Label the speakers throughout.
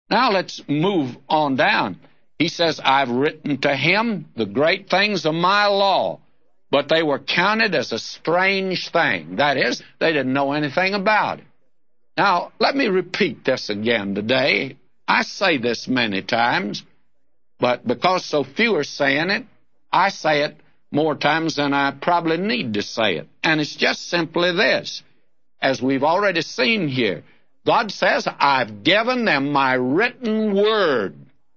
Speaker 1: Now let's move on down. He says, I've written to him the great things of my law, but they were counted as a strange thing. That is, they didn't know anything about it. Now, let me repeat this again today. I say this many times, but because so few are saying it, I say it more times than I probably need to say it. And it's just simply this. As we've already seen here, God says, I've given them my written word.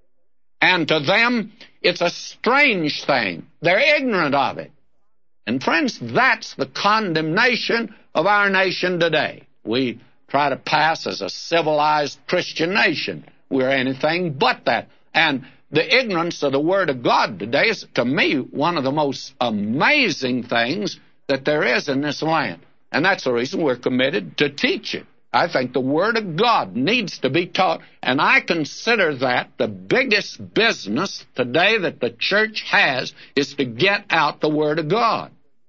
Speaker 1: And to them, it's a strange thing. They're ignorant of it. And friends, that's the condemnation of our nation today. We try to pass as a civilized Christian nation. We're anything but that. And the ignorance of the Word of God today is, to me, one of the most amazing things that there is in this land. And that's the reason we're committed to teach it. I think the Word of God needs to be taught, and I consider that the biggest business today that the church has is to get out the Word of God.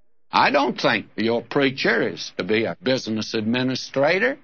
Speaker 1: I don't think your preacher is to be a business administrator.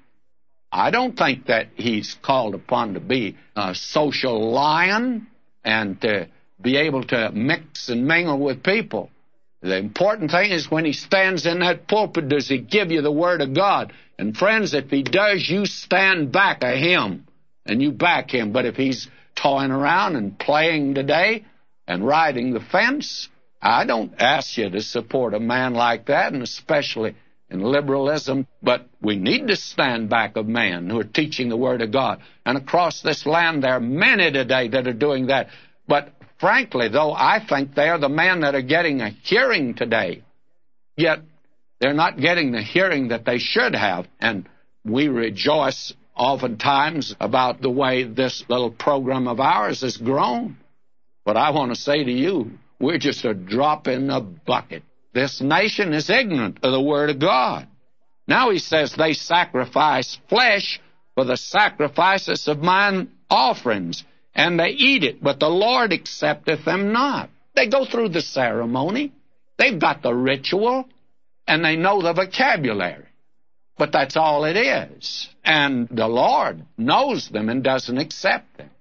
Speaker 1: I don't think that he's called upon to be a social lion and to be able to mix and mingle with people. The important thing is when he stands in that pulpit, does he give you the Word of God? And friends, if he does, you stand back of him and you back him. But if he's toying around and playing today and riding the fence, I don't ask you to support a man like that, and especially in liberalism. But we need to stand back of men who are teaching the Word of God. And across this land, there are many today that are doing that. But frankly, though, I think they are the men that are getting a hearing today. Yet they're not getting the hearing that they should have. And we rejoice oftentimes about the way this little program of ours has grown. But I want to say to you, we're just a drop in the bucket. This nation is ignorant of the Word of God. Now he says they sacrifice flesh for the sacrifices of mine offerings, and they eat it, but the Lord accepteth them not. They go through the ceremony, they've got the ritual, and they know the vocabulary. But that's all it is. And the Lord knows them and doesn't accept them.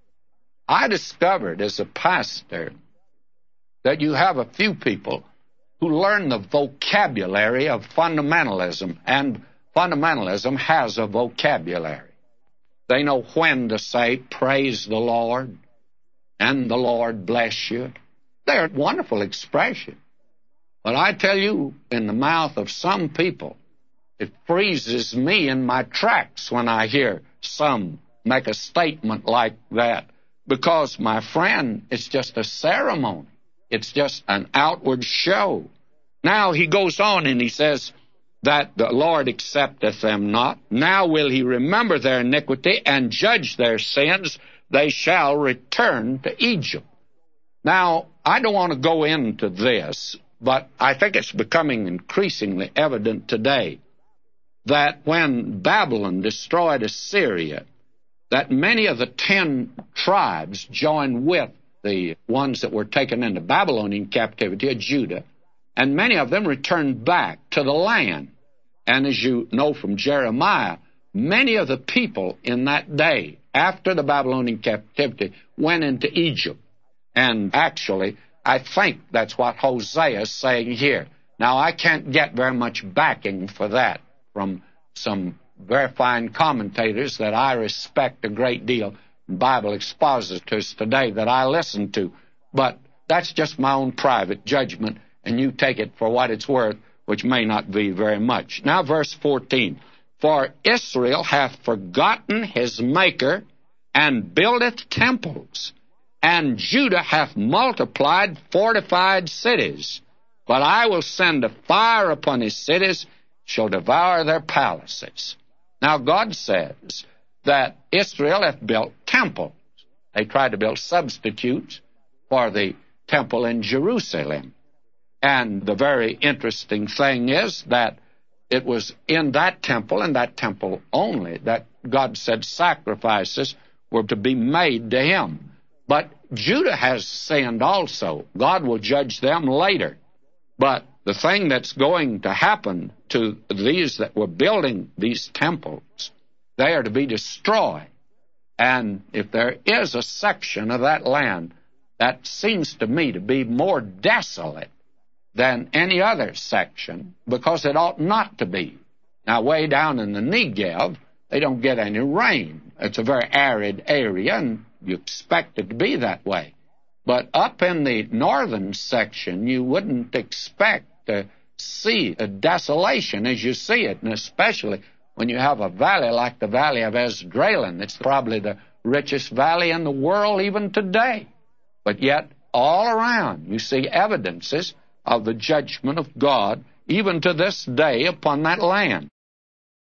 Speaker 1: I discovered as a pastor that you have a few people who learn the vocabulary of fundamentalism, and fundamentalism has a vocabulary. They know when to say, praise the Lord, and the Lord bless you. They're a wonderful expression. But I tell you, in the mouth of some people, it freezes me in my tracks when I hear some make a statement like that. Because, my friend, it's just a ceremony. It's just an outward show. Now he goes on and he says that the Lord accepteth them not. Now will he remember their iniquity and judge their sins. They shall return to Egypt. Now, I don't want to go into this, but I think it's becoming increasingly evident today that when Babylon destroyed Assyria, that many of the 10 tribes joined with the ones that were taken into Babylonian captivity of Judah, and many of them returned back to the land. And as you know from Jeremiah, many of the people in that day, after the Babylonian captivity, went into Egypt. And actually, I think that's what Hosea is saying here. Now, I can't get very much backing for that from some very fine commentators that I respect a great deal, Bible expositors today that I listen to. But that's just my own private judgment, and you take it for what it's worth, which may not be very much. Now, verse 14. For Israel hath forgotten his Maker, and buildeth temples, and Judah hath multiplied fortified cities. But I will send a fire upon his cities, shall devour their palaces. Now, God says that Israel hath built temples. They tried to build substitutes for the temple in Jerusalem. And the very interesting thing is that it was in that temple, and that temple only, that God said sacrifices were to be made to him. But Judah has sinned also. God will judge them later. But the thing that's going to happen to these that were building these temples, they are to be destroyed. And if there is a section of that land that seems to me to be more desolate than any other section, because it ought not to be. Now, way down in the Negev, they don't get any rain. It's a very arid area, and you expect it to be that way. But up in the northern section, you wouldn't expect to see a desolation as you see it, and especially when you have a valley like the Valley of Esdraelon. It's probably the richest valley in the world even today. But yet, all around, you see evidences of the judgment of God, even to this day, upon that land.